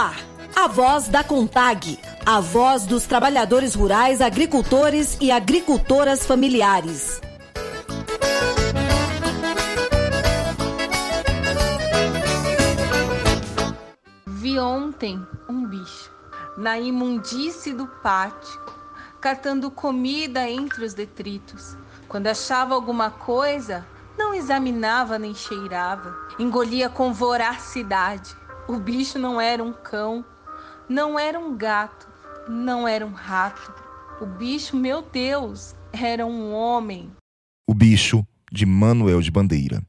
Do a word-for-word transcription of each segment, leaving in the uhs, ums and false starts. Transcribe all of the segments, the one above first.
ar, a voz da CONTAG, a voz dos trabalhadores rurais, agricultores e agricultoras familiares. Vi ontem um bicho na imundície do pátio, catando comida entre os detritos. Quando achava alguma coisa, não examinava nem cheirava, engolia com voracidade. O bicho não era um cão, não era um gato, não era um rato. O bicho, meu Deus, era um homem. O bicho, de Manuel de Bandeira.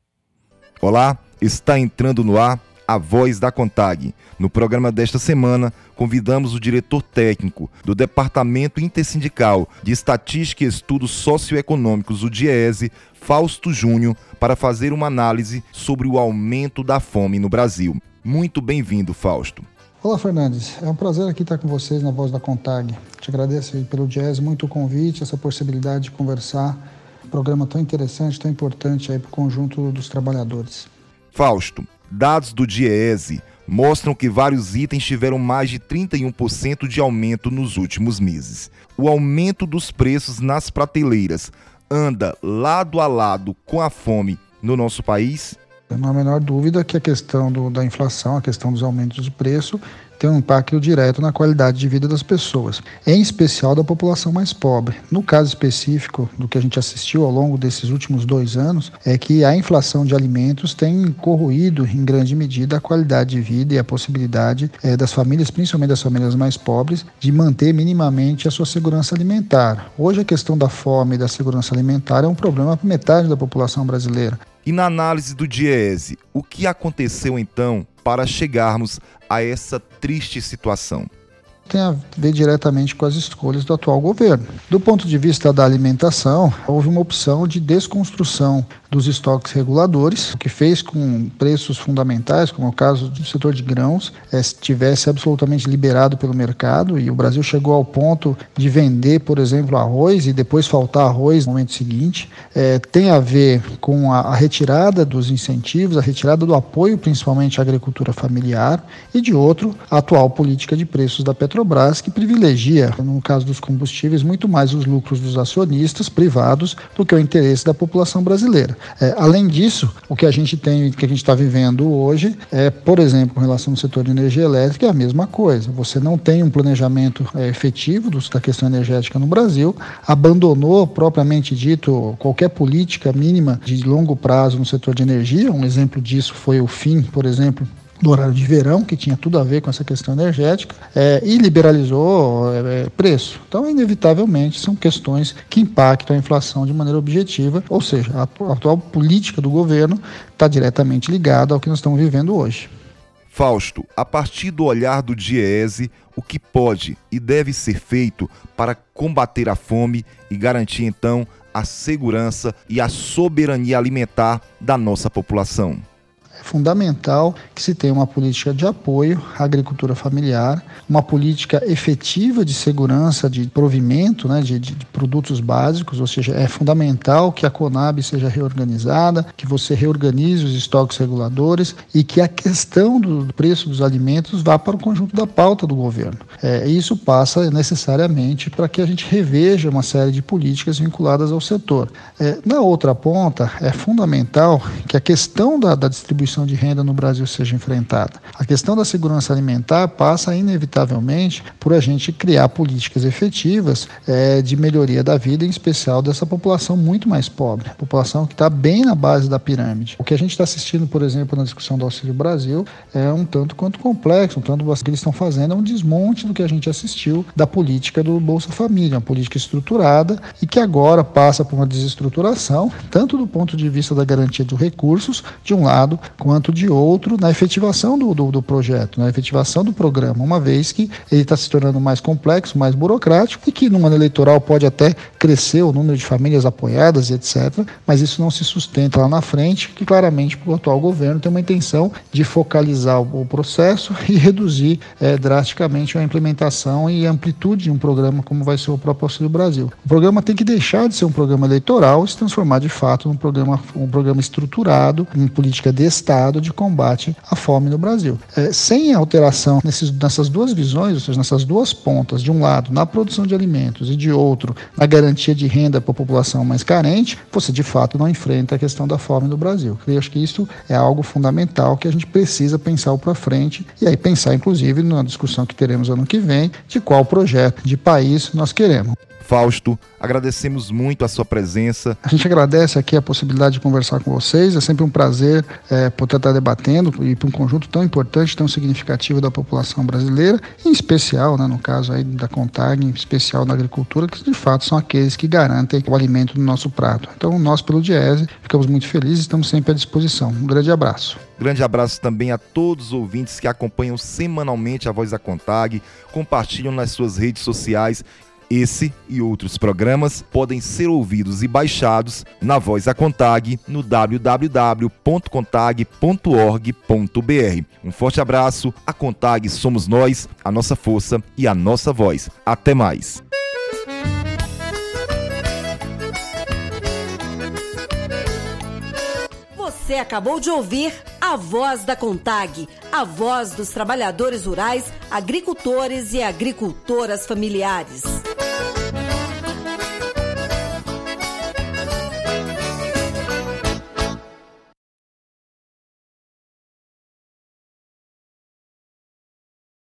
Olá, está entrando no ar a voz da CONTAG. No programa desta semana, convidamos o diretor técnico do Departamento Intersindical de Estatística e Estudos Socioeconômicos, o DIEESE, Fausto Júnior, para fazer uma análise sobre o aumento da fome no Brasil. Muito bem-vindo, Fausto. Olá, Fernandes. É um prazer aqui estar com vocês na voz da CONTAG. Te agradeço pelo DIEESE muito o convite, essa possibilidade de conversar. Um programa tão interessante, tão importante aí para o conjunto dos trabalhadores. Fausto, dados do DIEESE mostram que vários itens tiveram mais de trinta e um por cento de aumento nos últimos meses. O aumento dos preços nas prateleiras anda lado a lado com a fome no nosso país? Não há a menor dúvida que a questão do, da inflação, a questão dos aumentos de preço, tem um impacto direto na qualidade de vida das pessoas, em especial da população mais pobre. No caso específico do que a gente assistiu ao longo desses últimos dois anos, é que a inflação de alimentos tem corroído em grande medida a qualidade de vida e a possibilidade é, das famílias, principalmente das famílias mais pobres, de manter minimamente a sua segurança alimentar. Hoje a questão da fome e da segurança alimentar é um problema para metade da população brasileira. E na análise do DIEESE, o que aconteceu então para chegarmos a essa triste situação? Tem a ver diretamente com as escolhas do atual governo. Do ponto de vista da alimentação, houve uma opção de desconstrução dos estoques reguladores, o que fez com preços fundamentais, como é o caso do setor de grãos, estivesse absolutamente liberado pelo mercado, e o Brasil chegou ao ponto de vender, por exemplo, arroz e depois faltar arroz no momento seguinte. É, tem a ver com a, a retirada dos incentivos, a retirada do apoio principalmente à agricultura familiar, e de outro, a atual política de preços da Petrobras, que privilegia, no caso dos combustíveis, muito mais os lucros dos acionistas privados do que o interesse da população brasileira. É, além disso, o que a gente tem, que a gente está vivendo hoje, é, por exemplo, com relação ao setor de energia elétrica, é a mesma coisa. Você não tem um planejamento é, efetivo do, da questão energética no Brasil, abandonou, propriamente dito, qualquer política mínima de longo prazo no setor de energia. Um exemplo disso foi o fim, por exemplo, do horário de verão, que tinha tudo a ver com essa questão energética, é, e liberalizou é, preço. Então, inevitavelmente, são questões que impactam a inflação de maneira objetiva, ou seja, a atual política do governo está diretamente ligada ao que nós estamos vivendo hoje. Fausto, a partir do olhar do DIEESE, o que pode e deve ser feito para combater a fome e garantir, então, a segurança e a soberania alimentar da nossa população? É fundamental que se tenha uma política de apoio à agricultura familiar, uma política efetiva de segurança, de provimento, né, de, de produtos básicos, ou seja, é fundamental que a Conab seja reorganizada, que você reorganize os estoques reguladores e que a questão do preço dos alimentos vá para o conjunto da pauta do governo. É, isso passa necessariamente para que a gente reveja uma série de políticas vinculadas ao setor. É, na outra ponta, é fundamental que a questão da, da distribuição de renda no Brasil seja enfrentada. A questão da segurança alimentar passa inevitavelmente por a gente criar políticas efetivas é, de melhoria da vida, em especial dessa população muito mais pobre, a população que está bem na base da pirâmide. O que a gente está assistindo, por exemplo, na discussão do Auxílio Brasil é um tanto quanto complexo, um tanto o que eles estão fazendo é um desmonte do que a gente assistiu da política do Bolsa Família, uma política estruturada e que agora passa por uma desestruturação, tanto do ponto de vista da garantia de recursos, de um lado, quanto de outro na efetivação do, do, do projeto, na efetivação do programa, uma vez que ele está se tornando mais complexo, mais burocrático e que no ano eleitoral pode até crescer o número de famílias apoiadas e etcétera, mas isso não se sustenta lá na frente, que claramente o atual governo tem uma intenção de focalizar o, o processo e reduzir é, drasticamente a implementação e a amplitude de um programa como vai ser o próprio Auxílio Brasil. O programa tem que deixar de ser um programa eleitoral e se transformar de fato num programa, um programa estruturado, em política de Estado, Estado de combate à fome no Brasil. É, sem alteração nesses, nessas duas visões, ou seja, nessas duas pontas, de um lado na produção de alimentos e de outro na garantia de renda para a população mais carente, você de fato não enfrenta a questão da fome no Brasil. Eu acho que isso é algo fundamental que a gente precisa pensar para frente e aí pensar inclusive na discussão que teremos ano que vem de qual projeto de país nós queremos. Fausto, agradecemos muito a sua presença. A gente agradece aqui a possibilidade de conversar com vocês, é sempre um prazer é, poder estar debatendo e para um conjunto tão importante, tão significativo da população brasileira, em especial, né, no caso aí da CONTAG, em especial da agricultura, que de fato são aqueles que garantem o alimento do nosso prato. Então nós pelo Diese ficamos muito felizes e estamos sempre à disposição. Um grande abraço. Grande abraço também a todos os ouvintes que acompanham semanalmente a Voz da CONTAG, compartilham nas suas redes sociais. Esse e outros programas podem ser ouvidos e baixados na Voz da CONTAG no w w w ponto contag ponto org ponto b r. Um forte abraço, a CONTAG somos nós, a nossa força e a nossa voz. Até mais! Você acabou de ouvir a Voz da CONTAG, a voz dos trabalhadores rurais, agricultores e agricultoras familiares.